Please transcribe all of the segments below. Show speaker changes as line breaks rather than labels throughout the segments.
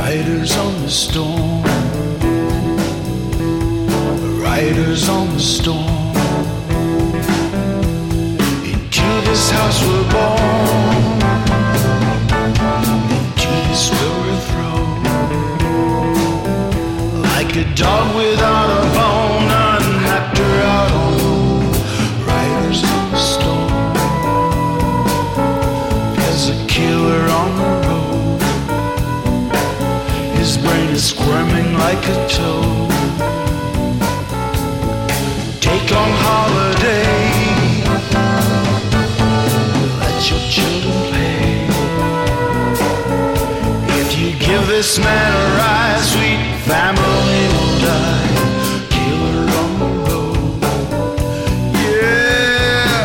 Riders on the storm, riders on the storm. Into this house we're born, into this will we're thrown. Like a dog without a bone, unhacked her out on loan. Riders on the storm, there's a killer on the road. His brain is squirming like a toad. Take on holiday, let your children play. If you give this man a ride, sweet family will die. Killer on the road, yeah.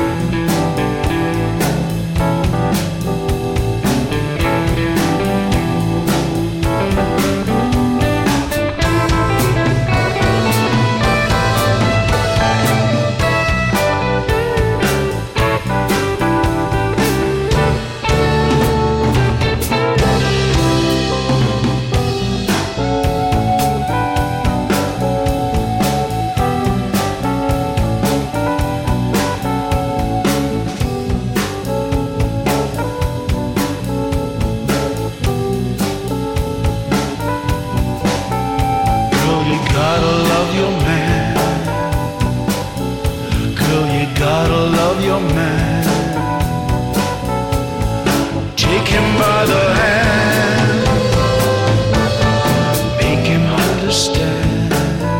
Gotta love your man. Take him by the hand, make him understand.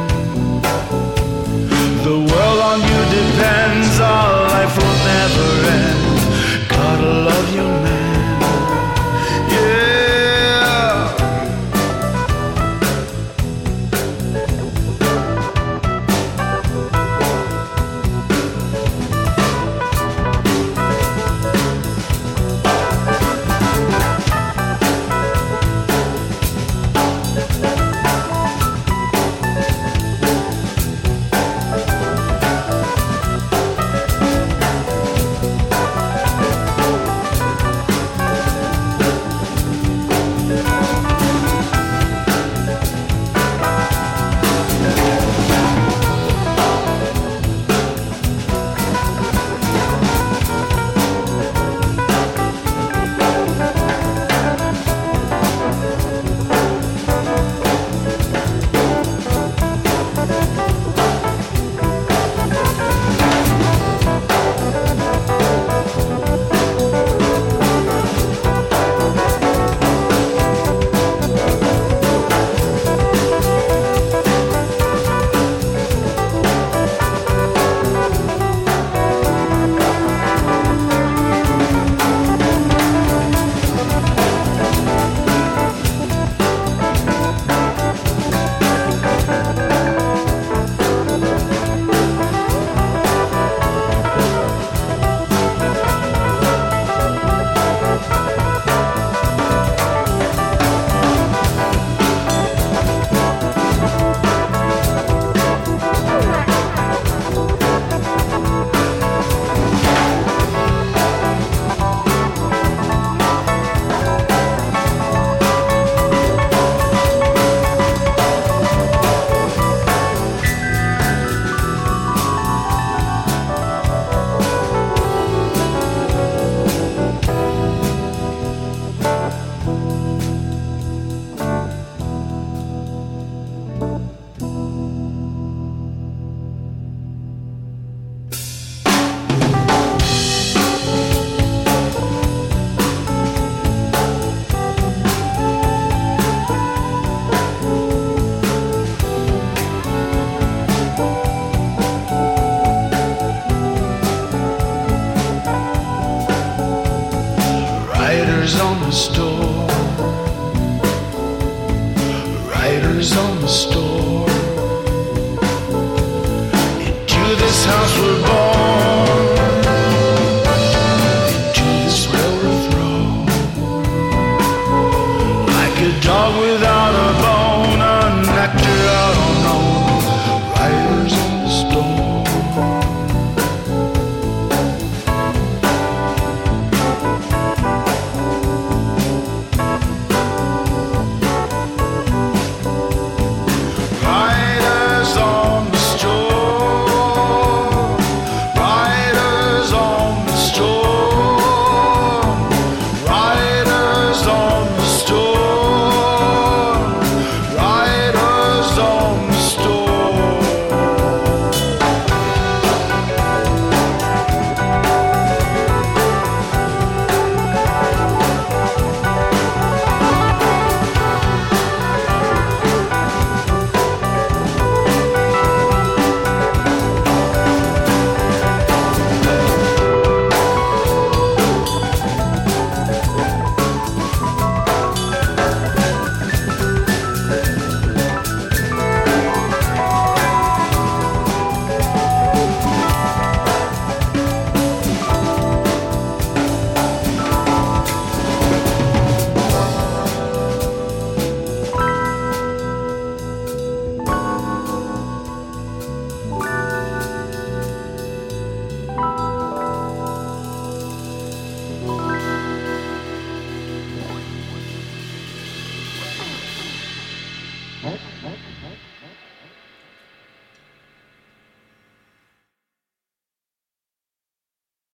The world on you depends, our life will never end. Gotta love your man, yeah. Riders on the storm, riders on the storm. Into this house we're born, into this well we're thrown. Like a dog without